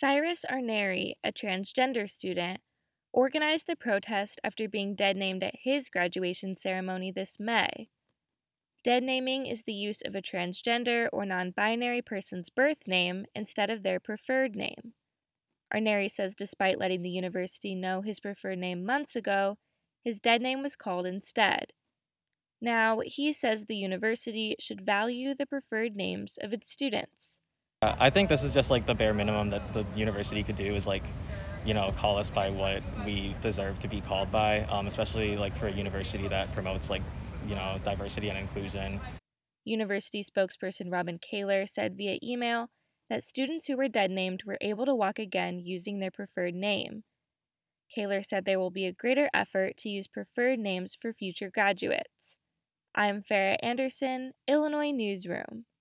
Cyrus Arneri, a transgender student, organized the protest after being dead named at his graduation ceremony this May. Dead naming is the use of a transgender or non binary person's birth name instead of their preferred name. Arneri says despite letting the university know his preferred name months ago, his dead name was called instead. Now, he says the university should value the preferred names of its students. I think this is just like the bare minimum that the university could do is like, call us by what we deserve to be called by, especially like for a university that promotes like, diversity and inclusion. University spokesperson Robin Kaler said via email that students who were dead named were able to walk again using their preferred name. Kaler said there will be a greater effort to use preferred names for future graduates. I'm Farah Anderson, Illinois Newsroom.